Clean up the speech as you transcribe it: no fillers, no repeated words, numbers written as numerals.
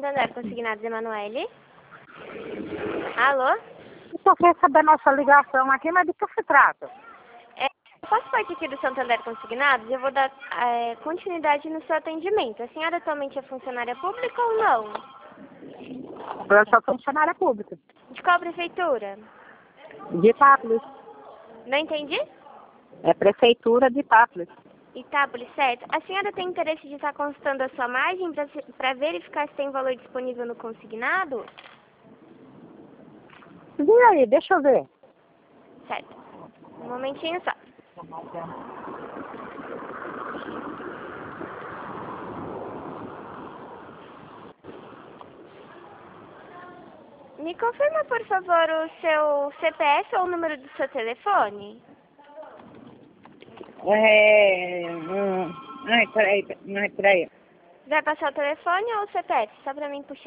Santander Consignados, Emanuele. Alô? Eu só quero saber a nossa ligação aqui, mas de que se trata? Eu faço parte aqui do Santander Consignados e eu vou dar continuidade no seu atendimento. A senhora atualmente é funcionária pública ou não? Eu sou funcionária pública. De qual prefeitura? De Itápolis. Não entendi? É prefeitura de Itápolis. Itápolis, certo. A senhora tem interesse de estar consultando a sua margem para verificar se tem valor disponível no consignado? E aí, deixa eu ver. Certo. Um momentinho só. Me confirma, por favor, o seu CPF ou o número do seu telefone? Peraí. Vai passar o telefone ou o CPF? Só para mim puxar.